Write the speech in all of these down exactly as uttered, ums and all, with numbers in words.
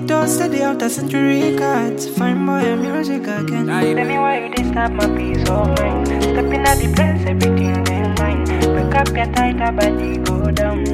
Benito steady out a century cards. Find boy music again. Tell me why you disturb my peace of mind. Stepping at the place, everything they mine. Break up your tighter body, go down.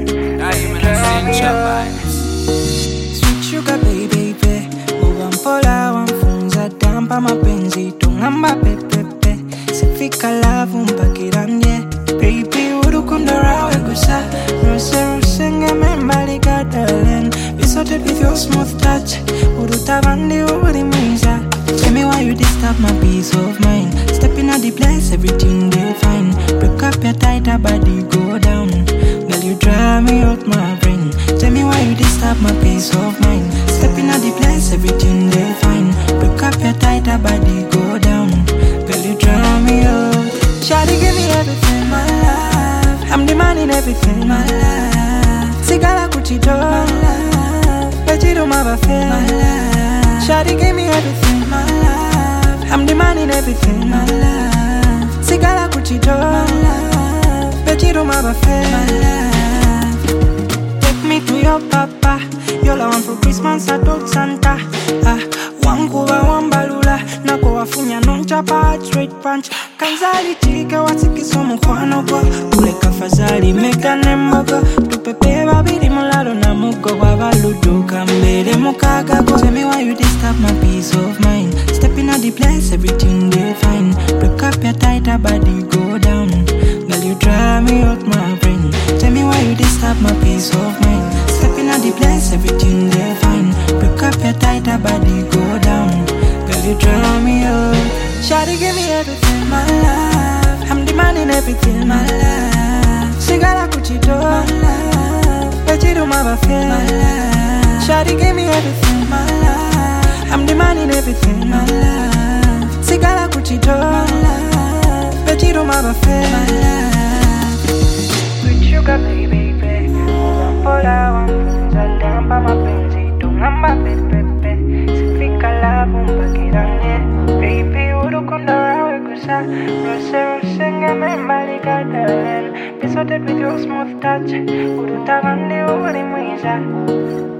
Sweet sugar baby, baby. Uwampola wamfunza dampa mapenzi tungamba pepepe. Sifika love mpakiranye. Baby urukundo rawe gusa. Rose rose ngeme malika darling. Be sorted with your smooth touch. Urutabandi urimwiza. Tell me why you disturb my peace of mind. Stepping at the place, everything they fine. Break up your tighter body, go down. Girl, you drive me out my brain. Tell me why you disturb my peace of mind. Stepping at the place, everything they fine. Break up your tighter body, go down. Girl, you drive me out. Shawty, give me everything, my love. I'm demanding everything, my love. Sigala kuchito, my love. Bechido mabafe, my love. Shawty, give me everything, my love. I'm demanding everything, my love. Sigala kuchito, my love. Bechido mabafe, my love. Take me to your papa. Yola one for Christmas, I told Santa. Ah, wanguba wambalula. Nako wafunya nonchapa, straight punch. Kanzali chike wasikiso mkwano kwa. Kuleka fazali meka nembogo. Tupepe babili mulalo na mugo. Wabaludu kambele mukaga go. Tell me why you disturb my peace of mind. Stepping at the place, everything they fine. Break up your tighter body, go down. Girl, you drive me out my brain. Tell me why you disturb my peace of mind. Stepping at the place, everything they fine. Break up your tighter body, go down. Girl, you drive me out. Shawty, give me everything, my love. I'm demanding everything, my love. Sigala kuchito, my love. Bechido mabafe, my love. Shawty, give me everything, my love. I'm demanding everything, my love. Sigala kuchito, my love. Bechido mabafe, my love. Sweet sugar baby, baby. Uwampola wamfunza dampa mapenzi tungamba pepepe. Sifika love mpakiranye. Baby urukundo rawe gusa. Rose rose ngeme malika darling. Be sorted with your smooth touch. Urutabandi urimwiza.